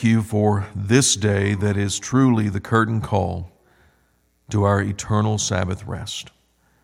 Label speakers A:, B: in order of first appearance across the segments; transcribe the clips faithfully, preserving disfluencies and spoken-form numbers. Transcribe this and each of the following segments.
A: You for this day that is truly the curtain call to our eternal Sabbath rest.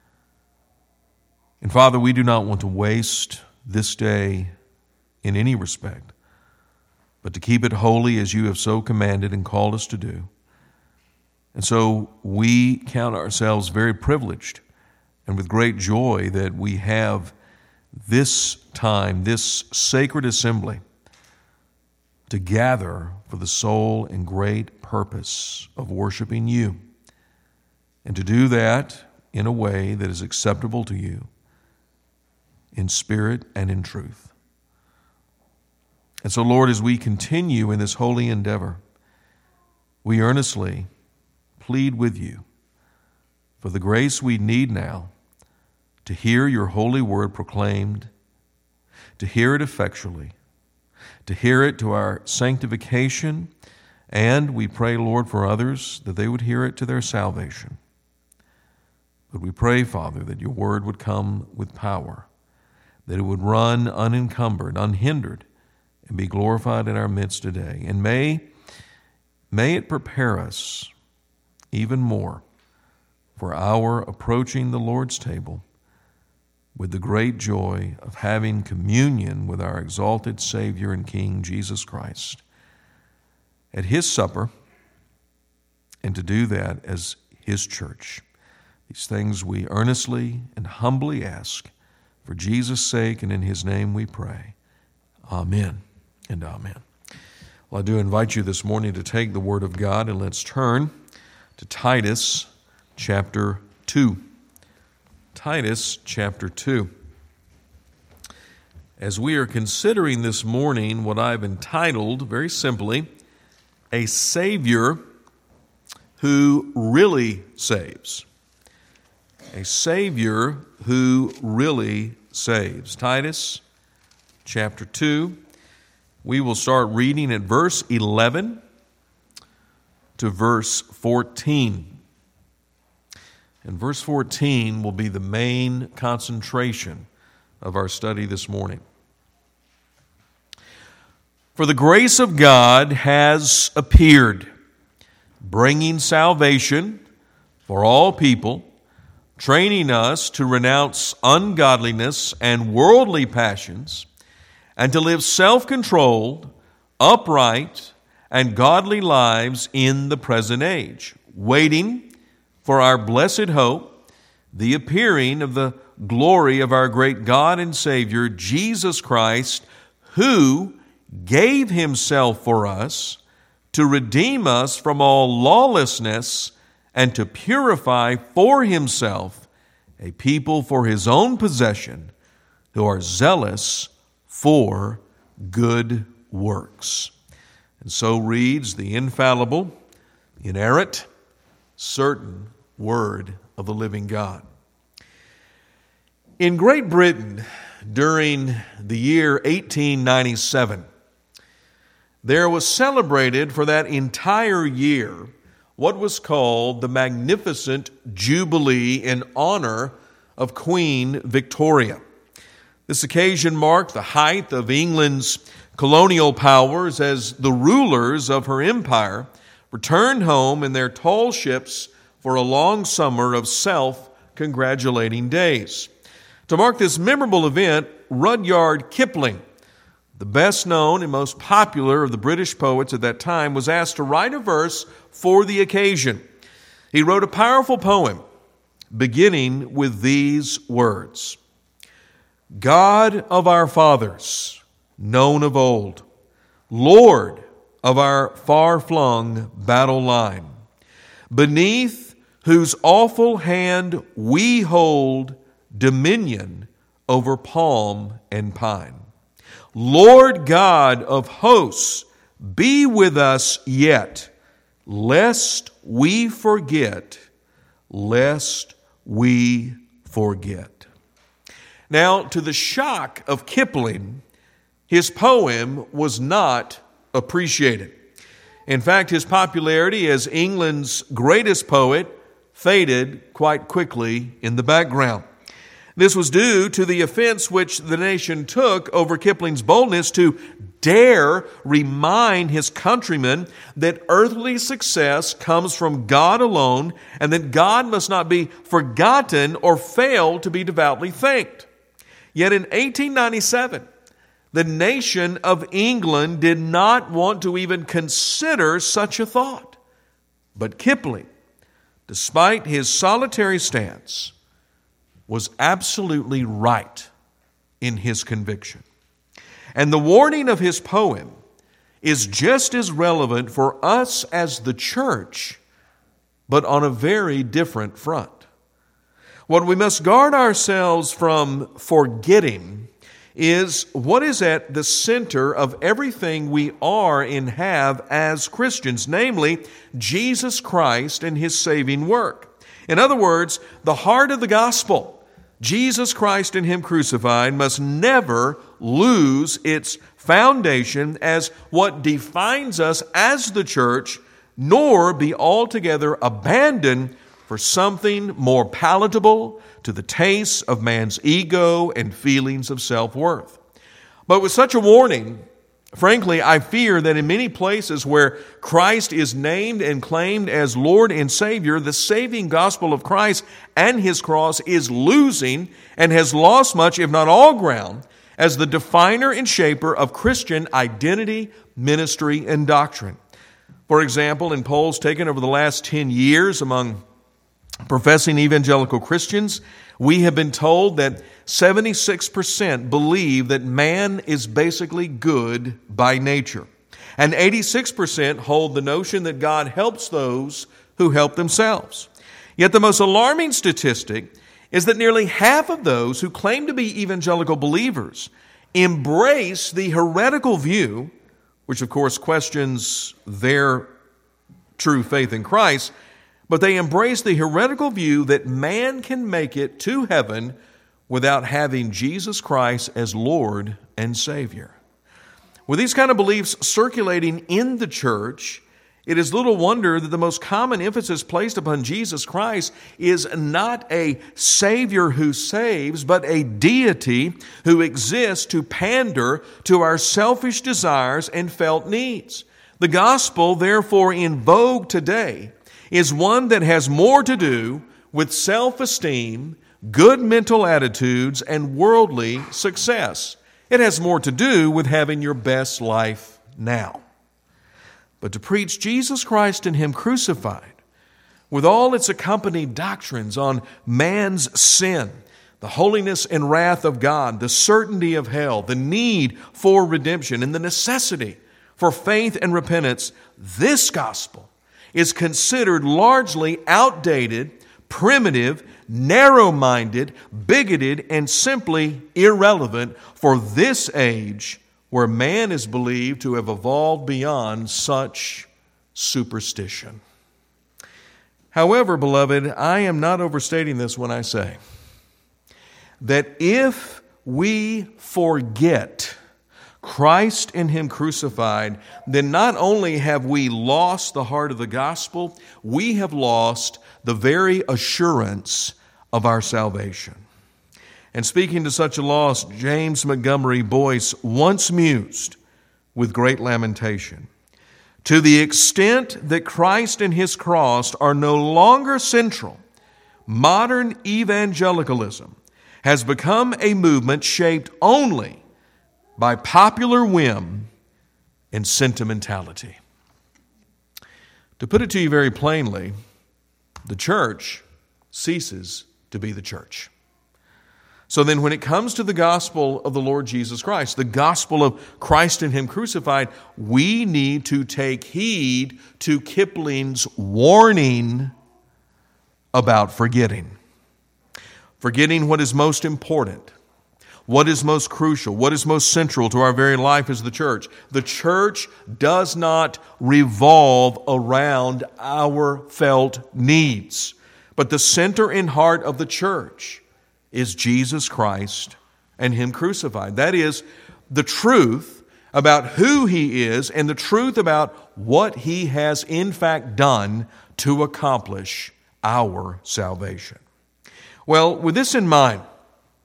A: And Father, we do not want to waste this day in any respect, but to keep it holy as you have so commanded and called us to do. And so we count ourselves very privileged and with great joy that we have this time, this sacred assembly, to gather for the sole and great purpose of worshiping you, and to do that in a way that is acceptable to you, in spirit and in truth. And so, Lord, as we continue in this holy endeavor, we earnestly plead with you for the grace we need now to hear your holy word proclaimed, to hear it effectually, to hear it to our sanctification, and we pray, Lord, for others that they would hear it to their salvation. But we pray, Father, that your word would come with power, that it would run unencumbered, unhindered, and be glorified in our midst today. And may, may it prepare us even more for our approaching the Lord's table with the great joy of having communion with our exalted Savior and King, Jesus Christ, at his supper, and to do that as his church. These things we earnestly and humbly ask for Jesus' sake, and in his name we pray. Amen and amen. Well, I do invite you this morning to take the Word of God, and let's turn to Titus chapter two. Titus chapter two. As we are considering this morning what I've entitled, very simply, A Savior Who Really Saves. A Savior Who Really Saves. Titus chapter two. We will start reading at verse eleven to verse fourteen. And verse fourteen will be the main concentration of our study this morning. For the grace of God has appeared, bringing salvation for all people, training us to renounce ungodliness and worldly passions, and to live self-controlled, upright, and godly lives in the present age, waiting for our blessed hope, the appearing of the glory of our great God and Savior, Jesus Christ, who gave himself for us to redeem us from all lawlessness and to purify for himself a people for his own possession who are zealous for good works. And so reads the infallible, inerrant, certain Word of the living God. In Great Britain, during the year eighteen ninety-seven, there was celebrated for that entire year what was called the Magnificent Jubilee in honor of Queen Victoria. This occasion marked the height of England's colonial powers as the rulers of her empire returned home in their tall ships for a long summer of self-congratulating days. To mark this memorable event, Rudyard Kipling, the best known and most popular of the British poets at that time, was asked to write a verse for the occasion. He wrote a powerful poem beginning with these words: God of our fathers, known of old, Lord of our far-flung battle line, beneath whose awful hand we hold dominion over palm and pine. Lord God of hosts, be with us yet, lest we forget, lest we forget. Now, to the shock of Kipling, his poem was not appreciated. In fact, his popularity as England's greatest poet faded quite quickly in the background. This was due to the offense which the nation took over Kipling's boldness to dare remind his countrymen that earthly success comes from God alone and that God must not be forgotten or fail to be devoutly thanked. Yet in eighteen ninety-seven, the nation of England did not want to even consider such a thought. But Kipling, despite his solitary stance, was absolutely right in his conviction. And the warning of his poem is just as relevant for us as the church, but on a very different front. What we must guard ourselves from forgetting is what is at the center of everything we are and have as Christians, namely Jesus Christ and His saving work. In other words, the heart of the gospel, Jesus Christ and Him crucified, must never lose its foundation as what defines us as the church, nor be altogether abandoned for something more palatable to the tastes of man's ego and feelings of self-worth. But with such a warning, frankly, I fear that in many places where Christ is named and claimed as Lord and Savior, the saving gospel of Christ and His cross is losing and has lost much, if not all ground, as the definer and shaper of Christian identity, ministry, and doctrine. For example, in polls taken over the last ten years among professing evangelical Christians, we have been told that seventy-six percent believe that man is basically good by nature. And eighty-six percent hold the notion that God helps those who help themselves. Yet the most alarming statistic is that nearly half of those who claim to be evangelical believers embrace the heretical view, which of course questions their true faith in Christ, but they embrace the heretical view that man can make it to heaven without having Jesus Christ as Lord and Savior. With these kind of beliefs circulating in the church, it is little wonder that the most common emphasis placed upon Jesus Christ is not a Savior who saves, but a deity who exists to pander to our selfish desires and felt needs. The gospel, therefore, in vogue today is one that has more to do with self-esteem, good mental attitudes, and worldly success. It has more to do with having your best life now. But to preach Jesus Christ and Him crucified, with all its accompanied doctrines on man's sin, the holiness and wrath of God, the certainty of hell, the need for redemption, and the necessity for faith and repentance, this gospel is considered largely outdated, primitive, narrow-minded, bigoted, and simply irrelevant for this age where man is believed to have evolved beyond such superstition. However, beloved, I am not overstating this when I say that if we forget Christ and Him crucified, then not only have we lost the heart of the gospel, we have lost the very assurance of our salvation. And speaking to such a loss, James Montgomery Boyce once mused with great lamentation, "To the extent that Christ and His cross are no longer central, modern evangelicalism has become a movement shaped only by popular whim and sentimentality." To put it to you very plainly, the church ceases to be the church. So then when it comes to the gospel of the Lord Jesus Christ, the gospel of Christ and Him crucified, we need to take heed to Kipling's warning about forgetting. Forgetting what is most important, what is most crucial, what is most central to our very life as the church. The church does not revolve around our felt needs, but the center and heart of the church is Jesus Christ and Him crucified. That is the truth about who He is and the truth about what He has in fact done to accomplish our salvation. Well, with this in mind,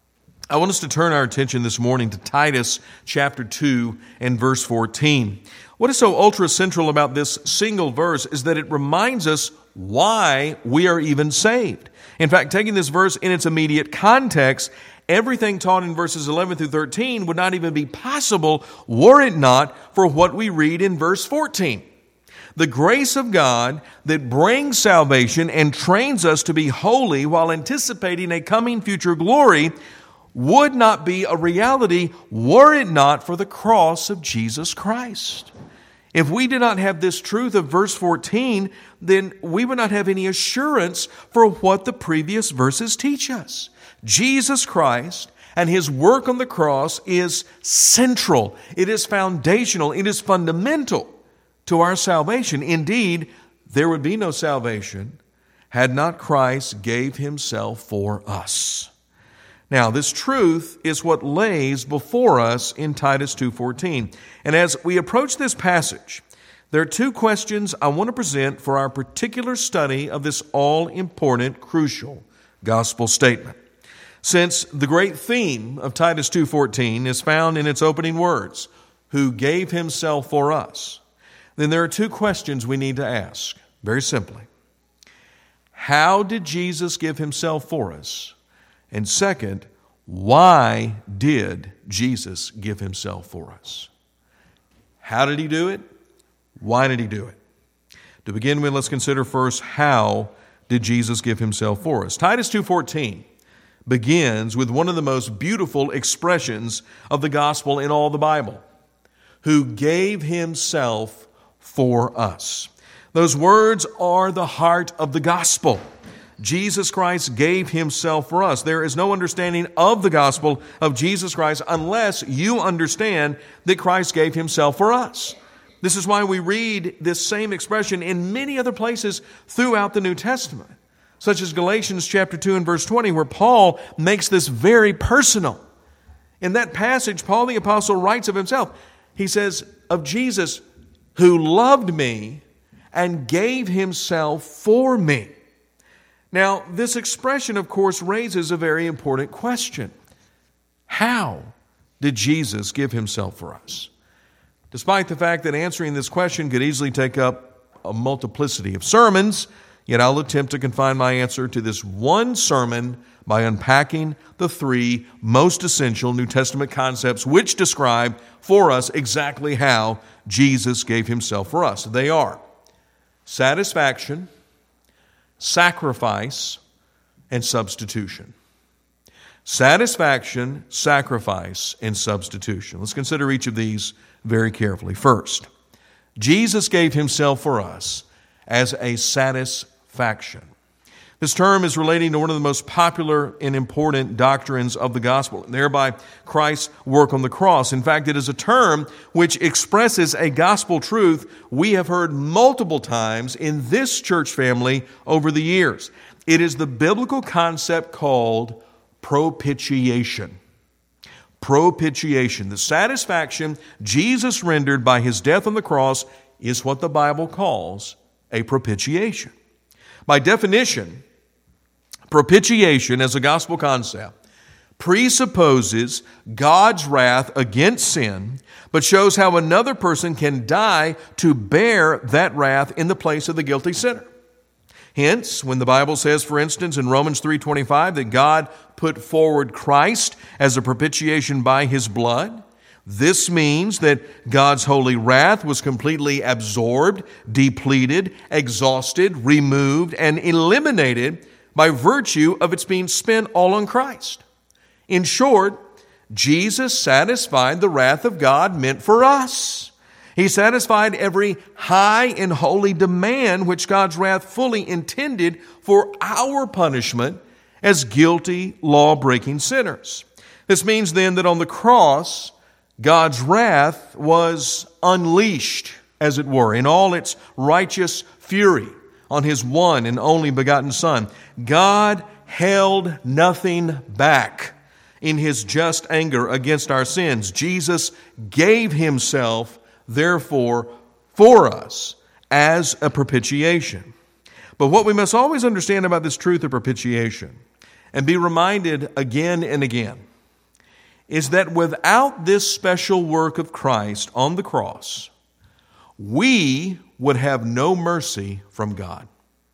A: I want us to turn our attention this morning to Titus chapter two and verse fourteen. What is so ultra central about this single verse is that it reminds us why we are even saved. In fact, taking this verse in its immediate context, everything taught in verses eleven through thirteen would not even be possible were it not for what we read in verse fourteen. The grace of God that brings salvation and trains us to be holy while anticipating a coming future glory would not be a reality were it not for the cross of Jesus Christ. If we did not have this truth of verse fourteen, then we would not have any assurance for what the previous verses teach us. Jesus Christ and His work on the cross is central. It is foundational. It is fundamental to our salvation. Indeed, there would be no salvation had not Christ gave Himself for us. Now, this truth is what lays before us in Titus two fourteen. And as we approach this passage, there are two questions I want to present for our particular study of this all-important, crucial gospel statement. Since the great theme of Titus two fourteen is found in its opening words, who gave Himself for us, then there are two questions we need to ask, very simply. How did Jesus give Himself for us? And second, why did Jesus give Himself for us? How did He do it? Why did He do it? To begin with, let's consider first, how did Jesus give Himself for us? Titus two fourteen begins with one of the most beautiful expressions of the gospel in all the Bible, who gave Himself for us. Those words are the heart of the gospel. Jesus Christ gave Himself for us. There is no understanding of the gospel of Jesus Christ unless you understand that Christ gave Himself for us. This is why we read this same expression in many other places throughout the New Testament, such as Galatians chapter two and verse twenty, where Paul makes this very personal. In that passage, Paul the apostle writes of himself. He says of Jesus, who loved me and gave Himself for me. Now, this expression, of course, raises a very important question. How did Jesus give Himself for us? Despite the fact that answering this question could easily take up a multiplicity of sermons, yet I'll attempt to confine my answer to this one sermon by unpacking the three most essential New Testament concepts which describe for us exactly how Jesus gave Himself for us. They are satisfaction, sacrifice, and substitution. Satisfaction, sacrifice, and substitution. Let's consider each of these very carefully. First, Jesus gave Himself for us as a satisfaction. This term is relating to one of the most popular and important doctrines of the gospel, and thereby Christ's work on the cross. In fact, it is a term which expresses a gospel truth we have heard multiple times in this church family over the years. It is the biblical concept called propitiation. Propitiation. The satisfaction Jesus rendered by His death on the cross is what the Bible calls a propitiation. By definition, propitiation as a gospel concept presupposes God's wrath against sin, but shows how another person can die to bear that wrath in the place of the guilty sinner. Hence, when the Bible says, for instance, in Romans three twenty-five, that God put forward Christ as a propitiation by His blood, this means that God's holy wrath was completely absorbed, depleted, exhausted, removed, and eliminated by virtue of its being spent all on Christ. In short, Jesus satisfied the wrath of God meant for us. He satisfied every high and holy demand which God's wrath fully intended for our punishment as guilty, law-breaking sinners. This means then that on the cross, God's wrath was unleashed, as it were, in all its righteous fury on His one and only begotten Son. God held nothing back in His just anger against our sins. Jesus gave Himself, therefore, for us as a propitiation. But what we must always understand about this truth of propitiation, and be reminded again and again, is that without this special work of Christ on the cross, we would have no mercy from God.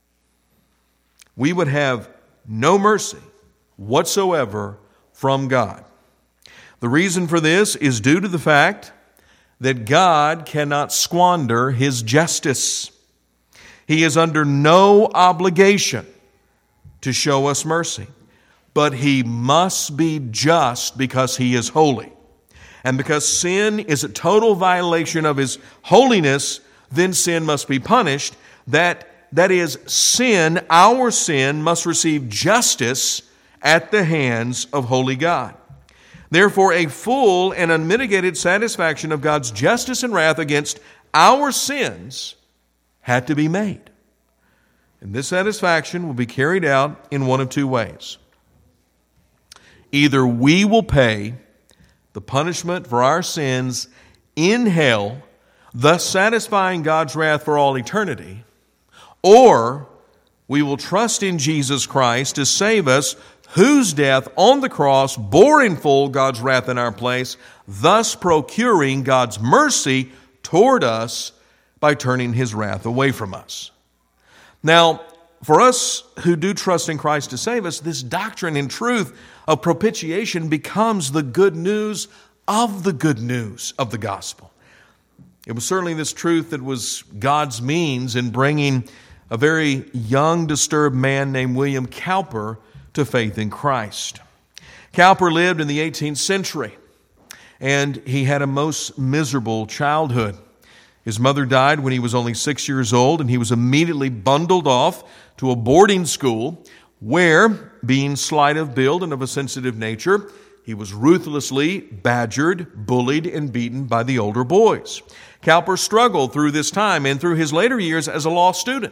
A: We would have no mercy whatsoever from God. The reason for this is due to the fact that God cannot squander His justice. He is under no obligation to show us mercy, but He must be just because He is holy. And because sin is a total violation of His holiness, then sin must be punished. That, that is, sin, our sin, must receive justice at the hands of holy God. Therefore, a full and unmitigated satisfaction of God's justice and wrath against our sins had to be made. And this satisfaction will be carried out in one of two ways. Either we will pay the punishment for our sins in hell, thus satisfying God's wrath for all eternity, or we will trust in Jesus Christ to save us, whose death on the cross bore in full God's wrath in our place, thus procuring God's mercy toward us by turning His wrath away from us. Now, for us who do trust in Christ to save us, this doctrine and truth of propitiation becomes the good news of the good news of the gospel. It was certainly this truth that was God's means in bringing a very young, disturbed man named William Cowper to faith in Christ. Cowper lived in the eighteenth century, and he had a most miserable childhood. His mother died when he was only six years old, and he was immediately bundled off to a boarding school where, being slight of build and of a sensitive nature, he was ruthlessly badgered, bullied, and beaten by the older boys. Cowper struggled through this time and through his later years as a law student.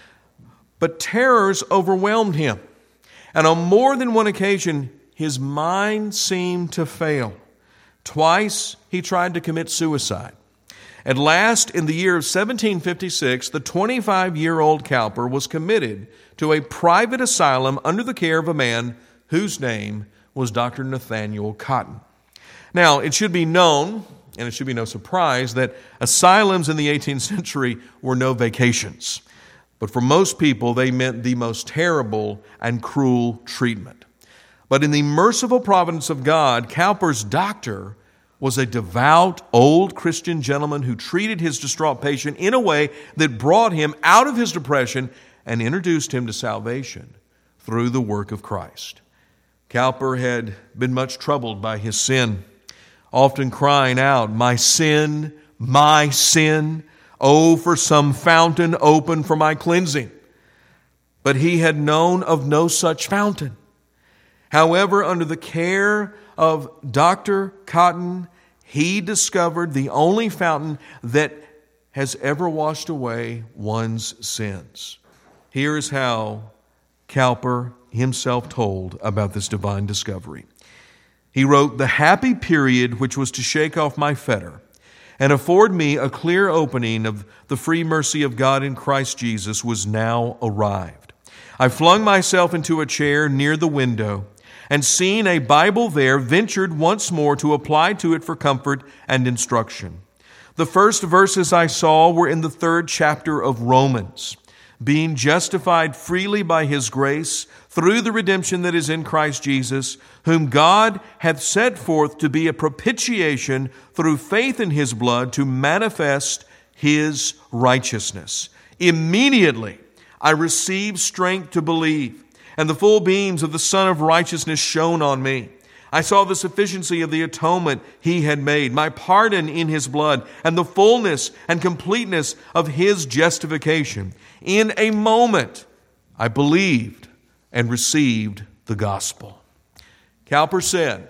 A: But terrors overwhelmed him. And on more than one occasion, his mind seemed to fail. Twice, he tried to commit suicide. At last, in the year of seventeen fifty-six, the twenty-five-year-old Cowper was committed to a private asylum under the care of a man whose name was Doctor Nathaniel Cotton. Now, it should be known, and it should be no surprise, that asylums in the eighteenth century were no vacations. But for most people, they meant the most terrible and cruel treatment. But in the merciful providence of God, Cowper's doctor was a devout old Christian gentleman who treated his distraught patient in a way that brought him out of his depression and introduced him to salvation through the work of Christ. Cowper had been much troubled by his sin, often crying out, "My sin, my sin, oh, for some fountain open for my cleansing." But he had known of no such fountain. However, under the care of Doctor Cotton, he discovered the only fountain that has ever washed away one's sins. Here is how Cowper himself told about this divine discovery. He wrote, "The happy period which was to shake off my fetter and afford me a clear opening of the free mercy of God in Christ Jesus was now arrived. I flung myself into a chair near the window, and seeing a Bible there, ventured once more to apply to it for comfort and instruction. The first verses I saw were in the third chapter of Romans. Being justified freely by His grace, through the redemption that is in Christ Jesus, whom God hath set forth to be a propitiation through faith in His blood to manifest His righteousness. Immediately I received strength to believe, and the full beams of the Son of Righteousness shone on me. I saw the sufficiency of the atonement He had made, my pardon in His blood, and the fullness and completeness of His justification. In a moment, I believed and received the gospel." Cowper said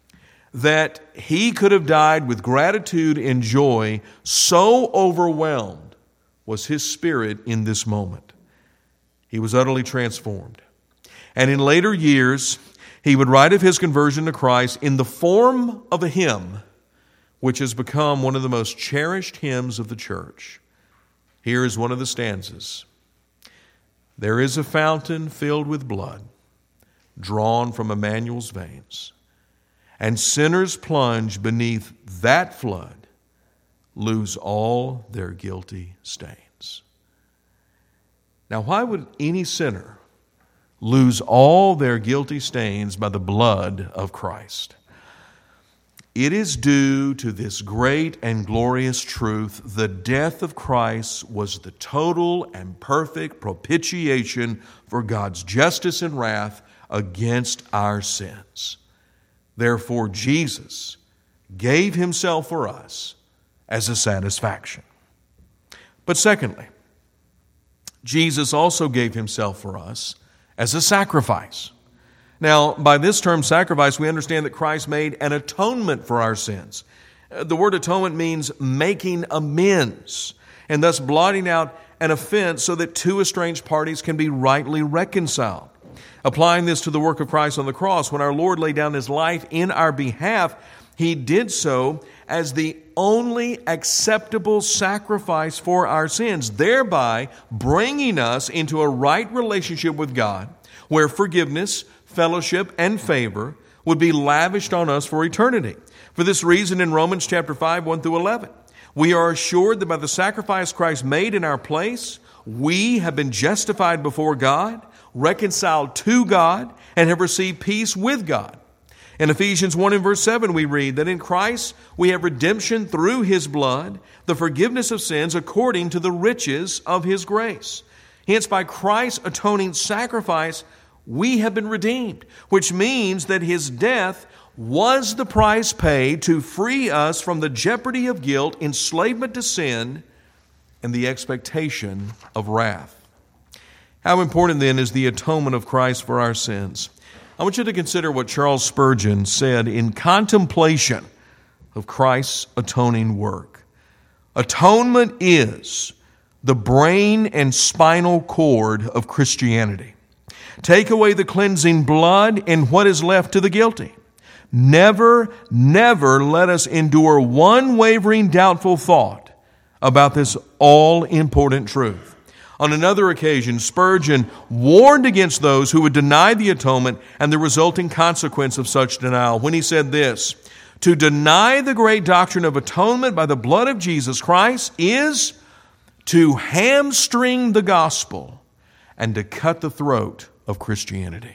A: that he could have died with gratitude and joy, so overwhelmed was his spirit in this moment. He was utterly transformed. And in later years, he would write of his conversion to Christ in the form of a hymn, which has become one of the most cherished hymns of the church. Here is one of the stanzas. "There is a fountain filled with blood, drawn from Emmanuel's veins, and sinners plunge beneath that flood lose all their guilty stains. Now, why would any sinner lose all their guilty stains by the blood of Christ? It is due to this great and glorious truth: the death of Christ was the total and perfect propitiation for God's justice and wrath against our sins. Therefore, Jesus gave himself for us as a satisfaction. But secondly, Jesus also gave himself for us as a sacrifice. Now, by this term sacrifice, we understand that Christ made an atonement for our sins. The word atonement means making amends, and thus blotting out an offense so that two estranged parties can be rightly reconciled. Applying this to the work of Christ on the cross, when our Lord laid down his life in our behalf, he did so as the only acceptable sacrifice for our sins, thereby bringing us into a right relationship with God, where forgiveness, fellowship, and favor would be lavished on us for eternity. For this reason, in Romans chapter five, one through eleven, we are assured that by the sacrifice Christ made in our place, we have been justified before God, reconciled to God, and have received peace with God. In Ephesians one and verse seven, we read that in Christ we have redemption through his blood, the forgiveness of sins according to the riches of his grace. Hence, by Christ's atoning sacrifice, we have been redeemed, which means that his death was the price paid to free us from the jeopardy of guilt, enslavement to sin, and the expectation of wrath. How important then is the atonement of Christ for our sins? I want you to consider what Charles Spurgeon said in contemplation of Christ's atoning work. Atonement is the brain and spinal cord of Christianity. Take away the cleansing blood, and what is left to the guilty? Never, never let us endure one wavering, doubtful thought about this all-important truth. On another occasion, Spurgeon warned against those who would deny the atonement and the resulting consequence of such denial when he said this: "To deny the great doctrine of atonement by the blood of Jesus Christ is to hamstring the gospel and to cut the throat of Christianity."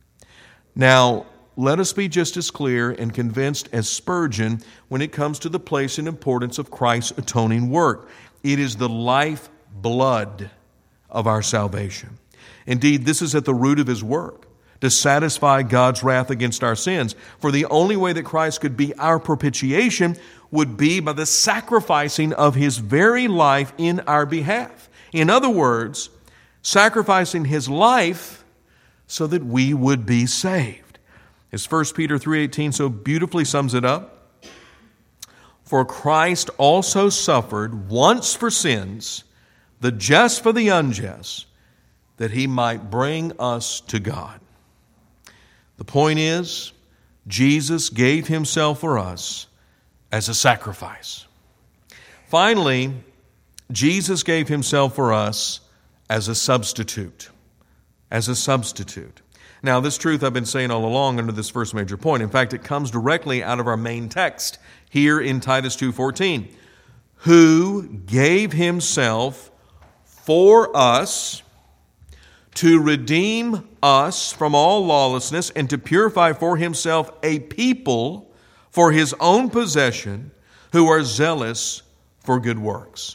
A: Now, let us be just as clear and convinced as Spurgeon when it comes to the place and importance of Christ's atoning work. It is the life blood of our salvation. Indeed, this is at the root of his work, to satisfy God's wrath against our sins. For the only way that Christ could be our propitiation would be by the sacrificing of his very life in our behalf. In other words, sacrificing his life so that we would be saved. As First Peter three eighteen so beautifully sums it up, "For Christ also suffered once for sins, the just for the unjust, that he might bring us to God." The point is, Jesus gave himself for us as a sacrifice. Finally, Jesus gave himself for us as a substitute. As a substitute. Now, this truth I've been saying all along under this first major point. In fact, it comes directly out of our main text here in Titus two fourteen. "Who gave himself for us to redeem us from all lawlessness and to purify for himself a people for his own possession who are zealous for good works."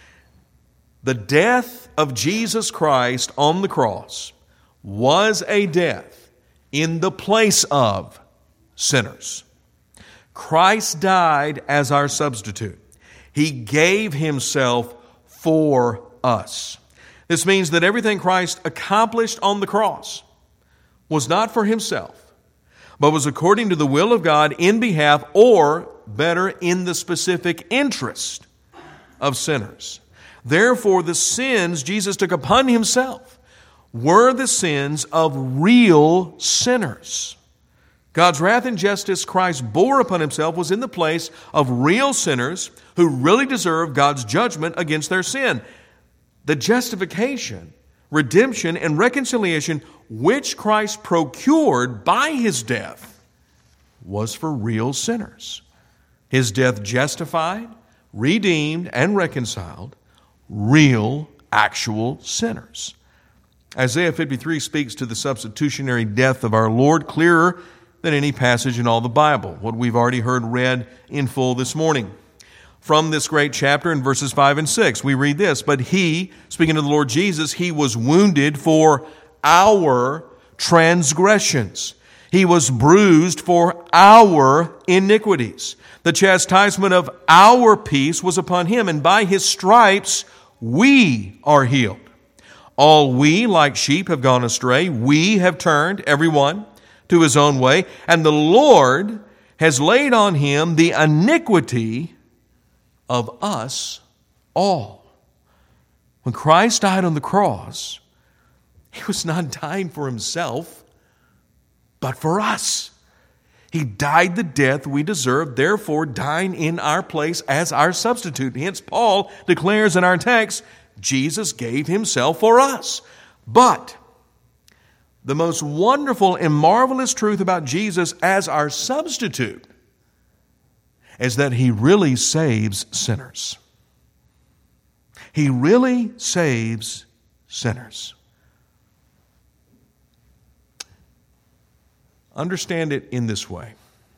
A: The death of Jesus Christ on the cross was a death in the place of sinners. Christ died as our substitute. He gave himself for us. This means that everything Christ accomplished on the cross was not for himself, but was according to the will of God in behalf, or better, in the specific interest of sinners. Therefore, the sins Jesus took upon himself were the sins of real sinners. God's wrath and justice Christ bore upon himself was in the place of real sinners who really deserved God's judgment against their sin. The justification, redemption, and reconciliation which Christ procured by his death was for real sinners. His death justified, redeemed, and reconciled real, actual sinners. Isaiah fifty-three speaks to the substitutionary death of our Lord clearer than any passage in all the Bible, what we've already heard read in full this morning. From this great chapter in verses five and six, we read this, "But he," speaking of the Lord Jesus, "he was wounded for our transgressions. He was bruised for our iniquities. The chastisement of our peace was upon him, and by his stripes we are healed. All we, like sheep, have gone astray. We have turned, every one, to his own way, and the Lord has laid on him the iniquity of us all." When Christ died on the cross, he was not dying for himself, but for us. He died the death we deserved, therefore dying in our place as our substitute. Hence, Paul declares in our text, Jesus gave himself for us. But the most wonderful and marvelous truth about Jesus as our substitute is that he really saves sinners. He really saves sinners. Understand it in this way.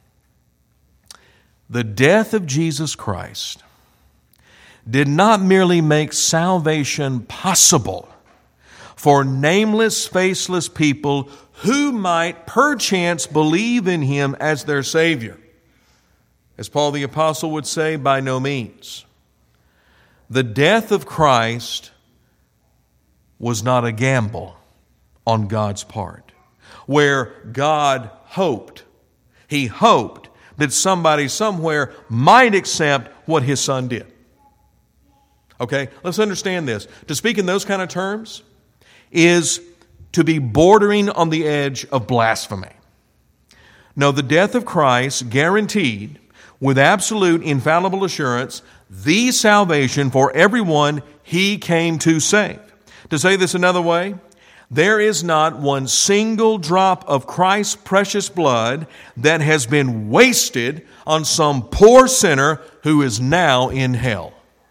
A: The death of Jesus Christ did not merely make salvation possible for nameless, faceless people who might perchance believe in him as their Savior. As Paul the Apostle would say, by no means. The death of Christ was not a gamble on God's part, where God hoped, he hoped that somebody somewhere might accept what his son did. Okay, let's understand this. To speak in those kind of terms is to be bordering on the edge of blasphemy. No, the death of Christ guaranteed, with absolute infallible assurance, the salvation for everyone he came to save. To say this another way, there is not one single drop of Christ's precious blood that has been wasted on some poor sinner who is now in hell.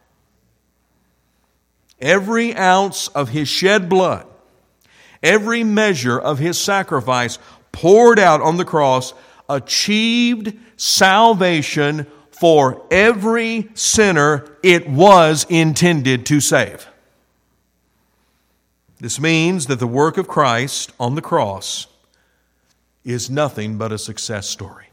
A: Every ounce of his shed blood, every measure of his sacrifice poured out on the cross achieved salvation for every sinner it was intended to save. This means that the work of Christ on the cross is nothing but a success story.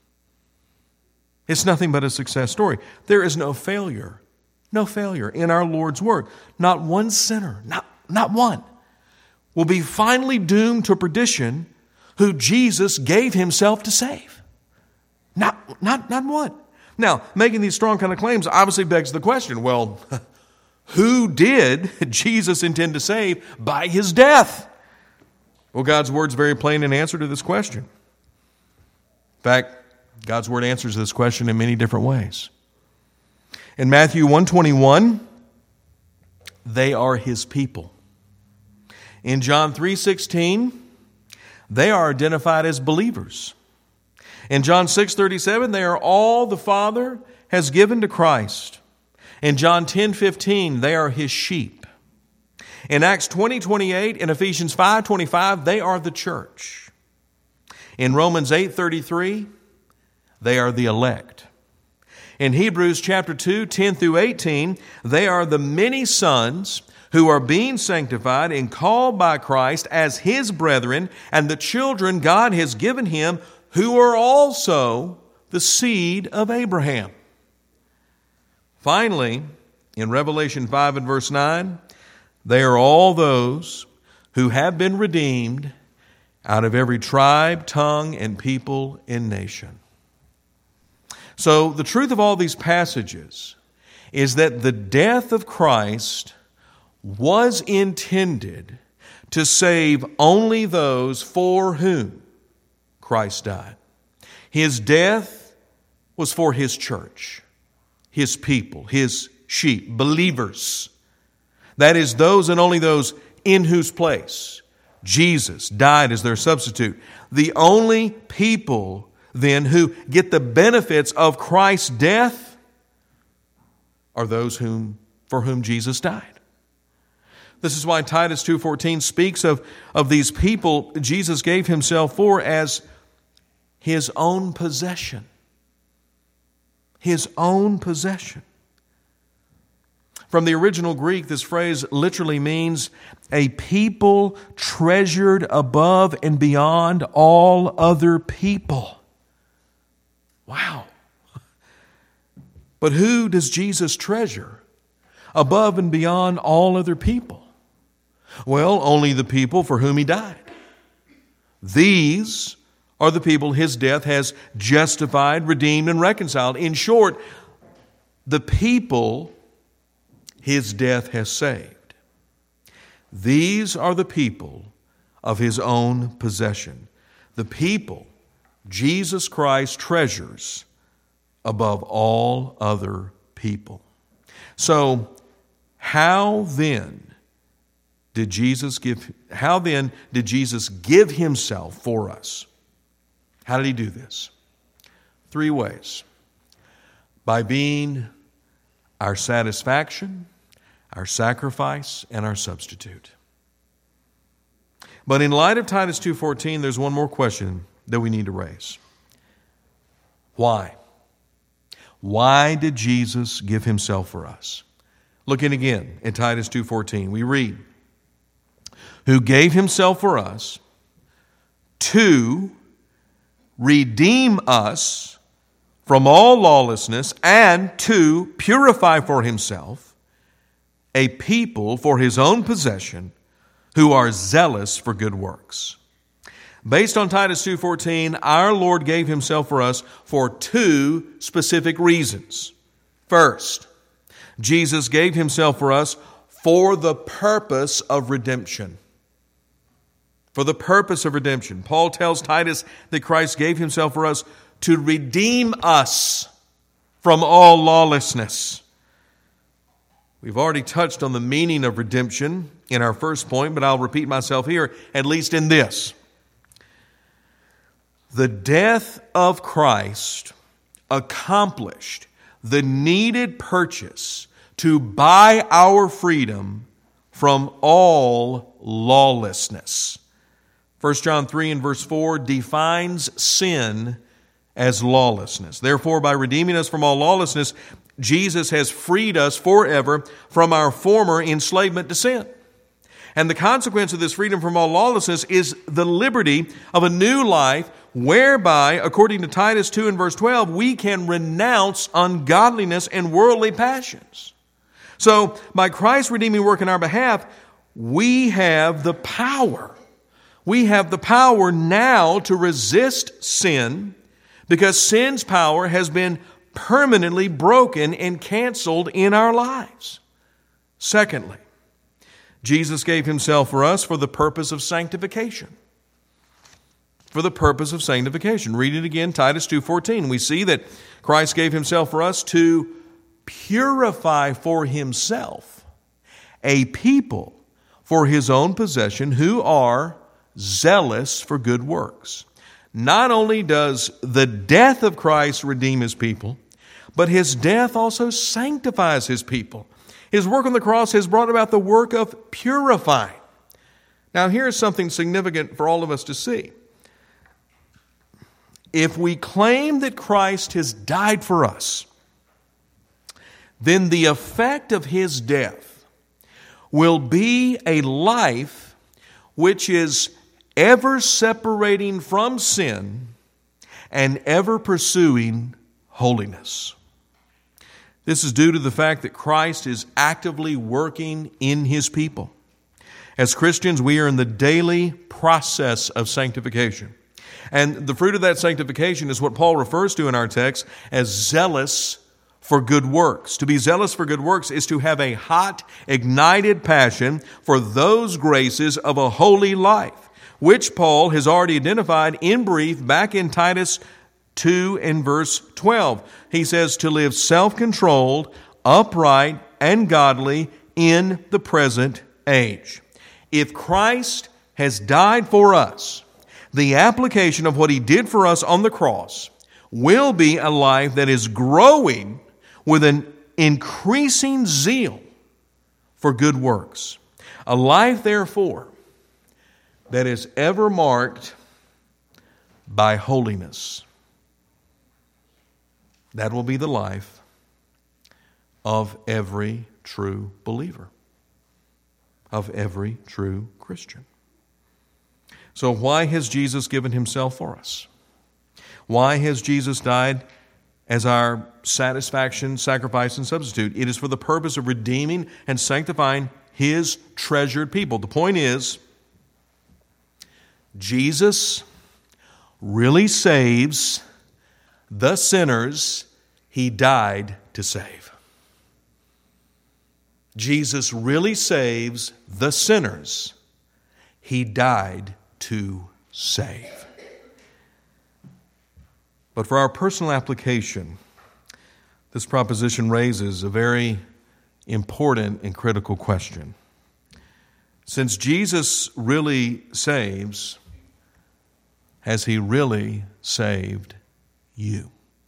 A: It's nothing but a success story. There is no failure, no failure in our Lord's work. Not one sinner, not, not one, will be finally doomed to perdition who Jesus gave himself to save. Not, not, not one. Now, making these strong kind of claims obviously begs the question, well, who did Jesus intend to save by his death? Well, God's word's very plain in answer to this question. In fact, God's word answers this question in many different ways. In Matthew one twenty-one, they are his people. In John three sixteen, they are identified as believers. In John six thirty-seven, they are all the Father has given to Christ. In John ten fifteen, they are his sheep. In Acts twenty twenty-eight, in Ephesians five twenty-five, they are the church. In Romans eight thirty-three, they are the elect. In Hebrews chapter two, ten through eighteen, they are the many sons who are being sanctified and called by Christ as his brethren, and the children God has given him, who are also the seed of Abraham. Finally, in Revelation five and verse nine, they are all those who have been redeemed out of every tribe, tongue, and people and nation. So the truth of all these passages is that the death of Christ was intended to save only those for whom Christ died. His death was for his church, his people, his sheep, believers. That is, those and only those in whose place Jesus died as their substitute. The only people then who get the benefits of Christ's death are those whom for whom Jesus died. This is why Titus two fourteen speaks of, of these people Jesus gave himself for as his own possession. His own possession. From the original Greek, this phrase literally means a people treasured above and beyond all other people. Wow. But who does Jesus treasure above and beyond all other people? Well, only the people for whom he died. These are the people his death has justified, redeemed, and reconciled. In short, the people his death has saved. These are the people of his own possession. The people Jesus Christ treasures above all other people. So, how then did Jesus give, how then did Jesus give himself for us? How did he do this? Three ways. By being our satisfaction, our sacrifice, and our substitute. But in light of Titus two fourteen, there's one more question that we need to raise. Why? Why did Jesus give himself for us? Looking again at Titus two fourteen, we read, who gave himself for us to redeem us from all lawlessness and to purify for himself a people for his own possession who are zealous for good works. Based on Titus two fourteen, our Lord gave himself for us for two specific reasons. First, Jesus gave himself for us for the purpose of redemption. For the purpose of redemption. Paul tells Titus that Christ gave himself for us to redeem us from all lawlessness. We've already touched on the meaning of redemption in our first point, but I'll repeat myself here, at least in this. The death of Christ accomplished the needed purchase to buy our freedom from all lawlessness. First John three and verse four defines sin as lawlessness. Therefore, by redeeming us from all lawlessness, Jesus has freed us forever from our former enslavement to sin. And the consequence of this freedom from all lawlessness is the liberty of a new life whereby, according to Titus two and verse twelve, we can renounce ungodliness and worldly passions. So, by Christ's redeeming work in our behalf, we have the power. We have the power now to resist sin because sin's power has been permanently broken and canceled in our lives. Secondly, Jesus gave himself for us for the purpose of sanctification. For the purpose of sanctification. Read it again, Titus two fourteen. We see that Christ gave himself for us to purify for himself a people for his own possession who are zealous for good works. Not only does the death of Christ redeem his people, but his death also sanctifies his people. His work on the cross has brought about the work of purifying. Now, here's something significant for all of us to see. If we claim that Christ has died for us, then the effect of his death will be a life which is ever separating from sin and ever pursuing holiness. This is due to the fact that Christ is actively working in his people. As Christians, we are in the daily process of sanctification. And the fruit of that sanctification is what Paul refers to in our text as zealous for good works. To be zealous for good works is to have a hot, ignited passion for those graces of a holy life, which Paul has already identified in brief back in Titus two and verse twelve. He says to live self-controlled, upright, and godly in the present age. If Christ has died for us, The application of what He did for us on the cross will be a life that is growing with an increasing zeal for good works. A life, therefore, that is ever marked by holiness. That will be the life of every true believer, of every true Christian. So why has Jesus given Himself for us? Why has Jesus died as our satisfaction, sacrifice, and substitute? It is for the purpose of redeeming and sanctifying His treasured people. The point is, Jesus really saves the sinners He died to save. Jesus really saves the sinners He died to save. But for our personal application, this proposition raises a very important and critical question. Since Jesus really saves, has He really saved you?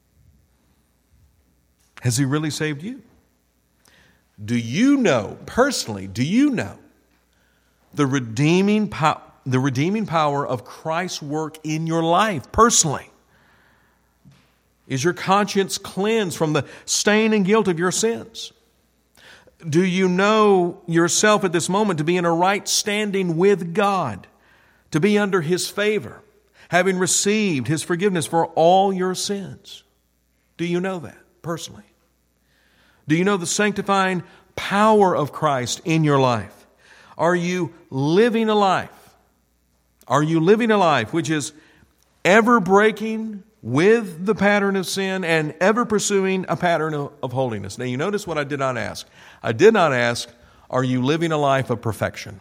A: Has He really saved you? Do you know, personally, do you know the redeeming power, the redeeming power of Christ's work in your life, personally? Is your conscience cleansed from the stain and guilt of your sins? Do you know yourself at this moment to be in a right standing with God, to be under His favor, having received His forgiveness for all your sins? Do you know that personally? Do you know the sanctifying power of Christ in your life? Are you living a life? Are you living a life which is ever breaking with the pattern of sin and ever pursuing a pattern of, of holiness? Now you notice what I did not ask. I did not ask, are you living a life of perfection?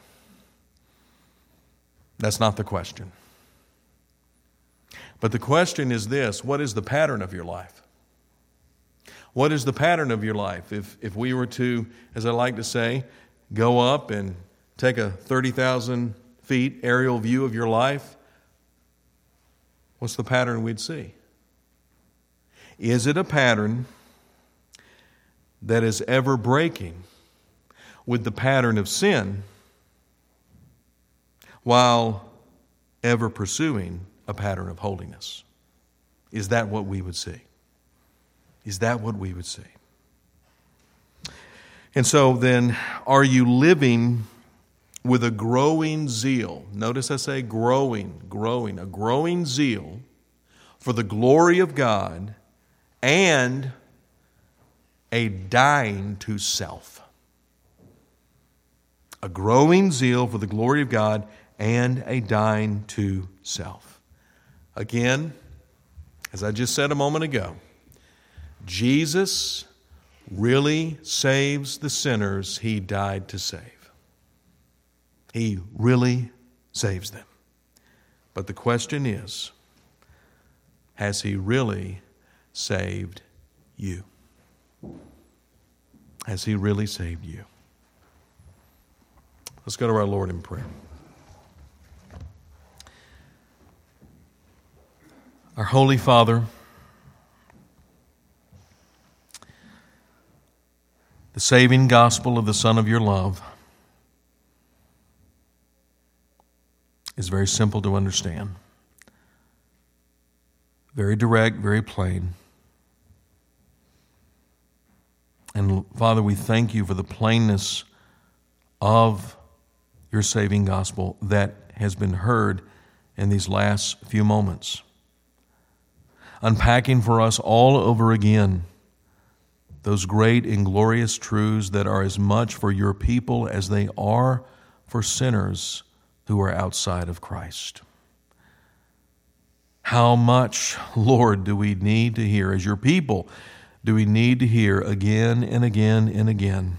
A: That's not the question. But the question is this: what is the pattern of your life? What is the pattern of your life? If if we were to, as I like to say, go up and take a thirty thousand feet aerial view of your life, what's the pattern we'd see? Is it a pattern that is ever breaking with the pattern of sin while ever pursuing a pattern of holiness? Is that what we would see? Is that what we would see? And so then, are you living with a growing zeal? Notice I say growing, growing, a growing zeal for the glory of God and a dying to self. A growing zeal for the glory of God and a dying to self. Again, as I just said a moment ago, Jesus really saves the sinners He died to save. He really saves them. But the question is, has He really saved you? Has He really saved you? Let's go to our Lord in prayer. Our Holy Father, the saving gospel of the Son of your love is very simple to understand. Very direct, very plain. And Father, we thank you for the plainness of your saving gospel that has been heard in these last few moments. Unpacking for us all over again those great and glorious truths that are as much for your people as they are for sinners who are outside of Christ. How much, Lord, do we need to hear as your people? Do we need to hear again and again and again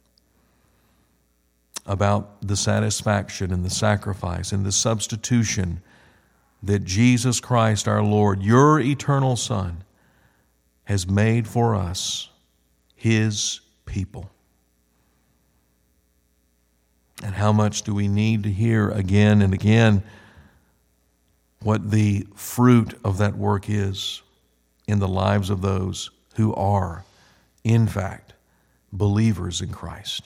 A: about the satisfaction and the sacrifice and the substitution that Jesus Christ our Lord, your eternal Son, has made for us, His people? And how much do we need to hear again and again what the fruit of that work is in the lives of those who are, in fact, believers in Christ.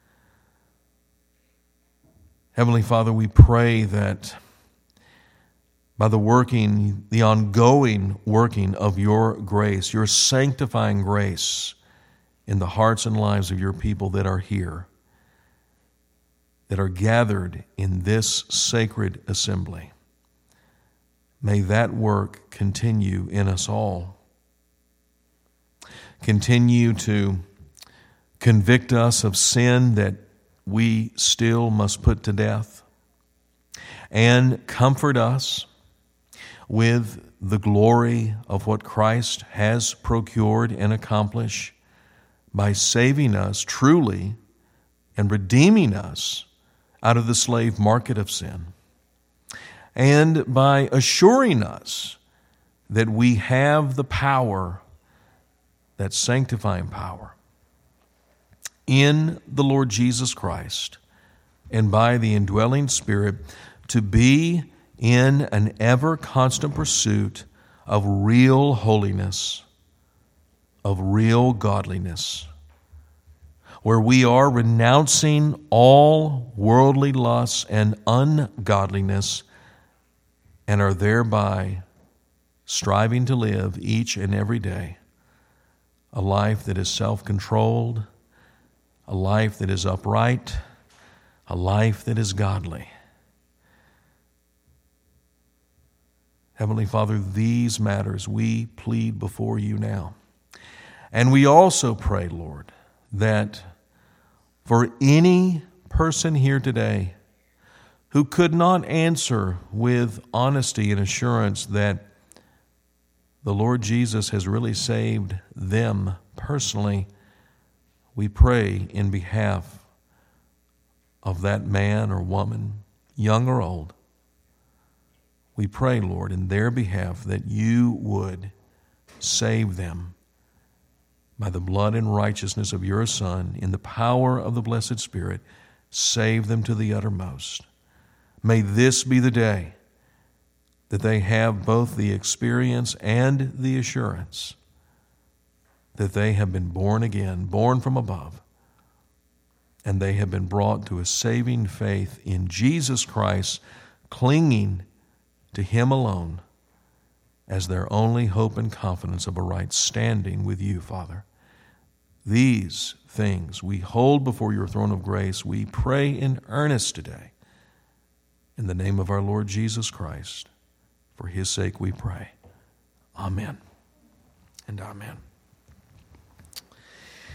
A: Heavenly Father, we pray that by the working, the ongoing working of your grace, your sanctifying grace in the hearts and lives of your people that are here, that are gathered in this sacred assembly, may that work continue in us all. Continue to convict us of sin that we still must put to death, and comfort us with the glory of what Christ has procured and accomplished by saving us truly and redeeming us out of the slave market of sin, and by assuring us that we have the power, that sanctifying power, in the Lord Jesus Christ and by the indwelling Spirit to be in an ever constant pursuit of real holiness, of real godliness, where we are renouncing all worldly lusts and ungodliness and are thereby striving to live each and every day a life that is self-controlled, a life that is upright, a life that is godly. Heavenly Father, these matters we plead before you now. And we also pray, Lord, that for any person here today who could not answer with honesty and assurance that the Lord Jesus has really saved them personally, we pray in behalf of that man or woman, young or old. We pray, Lord, in their behalf that you would save them by the blood and righteousness of your Son, in the power of the blessed Spirit, save them to the uttermost. May this be the day that they have both the experience and the assurance that they have been born again, born from above, and they have been brought to a saving faith in Jesus Christ, clinging to Him alone as their only hope and confidence of a right standing with you, Father. These things we hold before your throne of grace. We pray in earnest today. In the name of our Lord Jesus Christ, for His sake we pray. Amen and amen.